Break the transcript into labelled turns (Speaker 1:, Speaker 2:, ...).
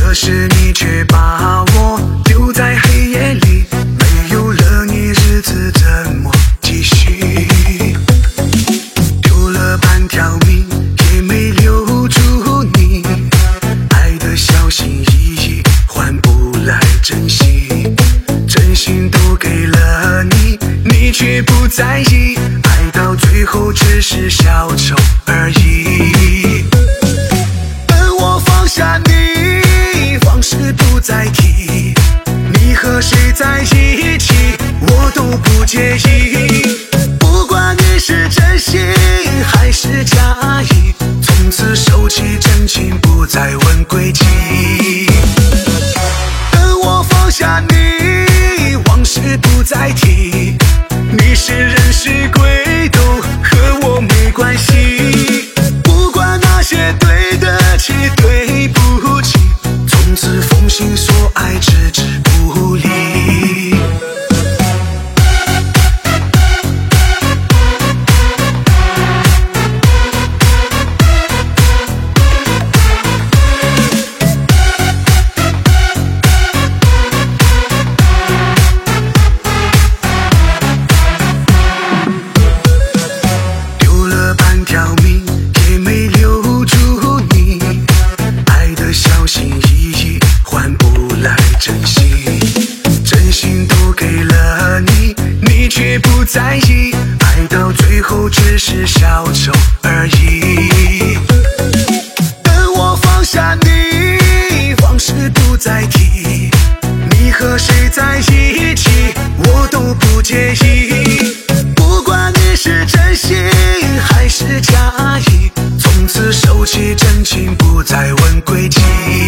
Speaker 1: 可是你却把我丢在黑夜里，没有了你日子怎么继续？丢了半条命也没留住你，爱的小心翼翼换不来真心，真心都给了你，你却不在意，爱到最后只是小丑而已。等我放下你，往事不再提，你和谁在一起我都不介意，不管你是真心还是假意，从此收起真情不再问归期。等我放下你，往事不再提，你是人是鬼都和我没关系，不管那些对得起对不起，从此奉心所爱置之不理。丢了半条命也没留住你，爱的小心翼翼换不来真心，真心都给了你，你却不在意，爱到最后只是小丑而已。等我放下你，往事不再提，你和谁在一起我都不介意，不管你是真心还是假意，从此收起真情不再问归期。